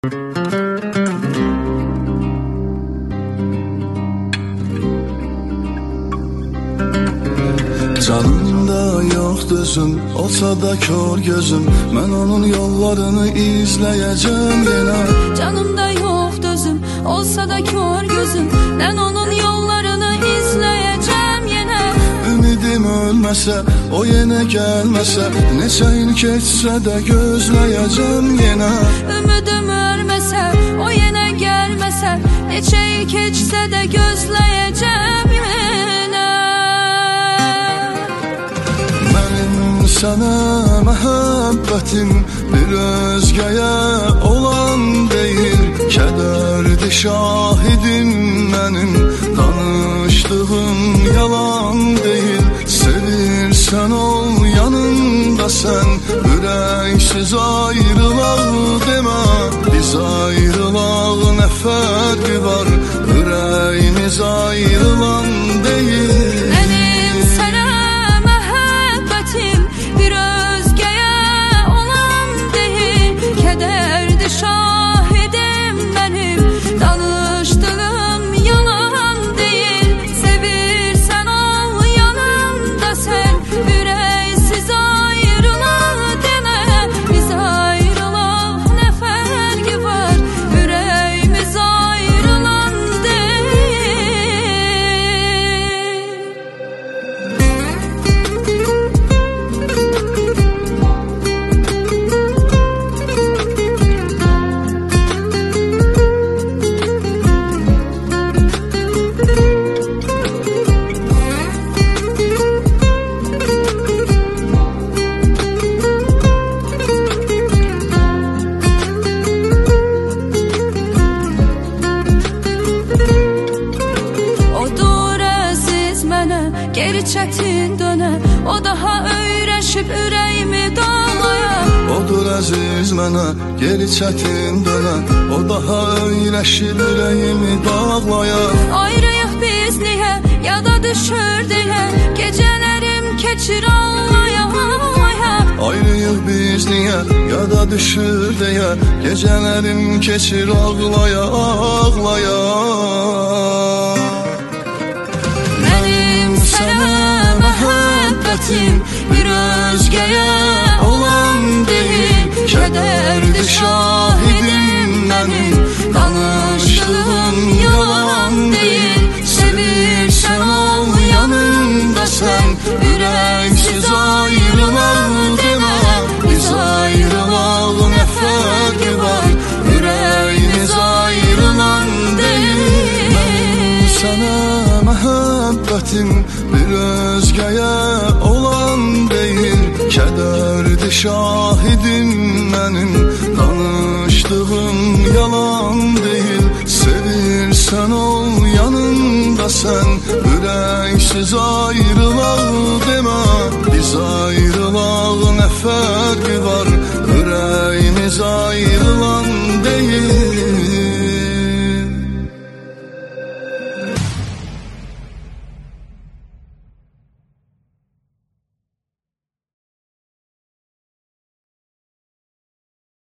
Canımda yok düzüm, olsa da kör gözüm. Ben onun yollarını izleyeceğim yine. Canımda yok düzüm, olsa da kör gözüm. Ben onun yollarını izleyeceğim yine. Ümidim ölmese, o yine gelmese, neçə il keçsə də gözləyəcəm yenə. Ümidim ölmese, o yine gelmese, neçə il keçsə də gözləyəcəm yenə. Mənim sənə məhəbbətim bir özgəyə olan deyil. Kədərdi şahidim mənim, danışdığım yalan deyil. Sevirsən ol yanında sən, ürəksiz ayrılaq demə. Biz ayrılaq nə fərqi var, ürəyimiz ayrılan deyil. Mənim sənə məhəbbətim bir özgəyə olan deyil. Kədərdi şahidim mənim, danışdığım yalan deyil. Sevirsən ol yanımda sən, ürəksiz ayrılaq demə. Biz ayrılaq nə fərqi var, ürəyimiz ayrılan deyil. Odur əziz mənə, geri çətin dönə. O daha öyrəşib ürəyimi dağlaya. Odur əziz mənə, geri çətin dönə. O daha öyrəşib ürəyimi dağlaya. Ayrıyıq biz niyə, yada düşür deyə, gecələrim keçir ağlaya ağlaya. Ayrıyıq biz niyə, yada düşür deyə, gecələrim keçir ağlaya ağlaya. Mənim sənə məhəbbətim bir özgəyə olan deyil. Kədərdi şahidim mənim, danışdığım yalan deyil. Sevirsən ol yanımda sən, ürəksiz ayrılaq demə. Biz ayrılaq nə fərqi var, ürəyimiz ayrılan deyil. Mənim sənə məhəbbətim bir özgəyə olan deyil. Kədərdi şahidim mənim, danışdığım yalan deyil. Sevirsən ol yanımda sən, ürəksiz ayrılaq demə. Biz ayrılaq nə fərqi var, ürəyimiz ayrılan